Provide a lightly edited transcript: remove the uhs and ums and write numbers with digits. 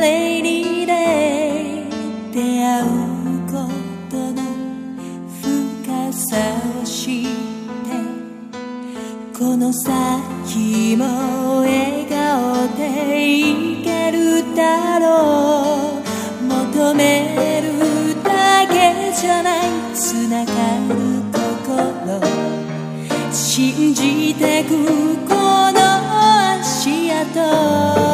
レイニーデイ出会うことの深さを知ってこの先も笑顔でいけるだろう求めるだけじゃないつながる心信じてくこの足跡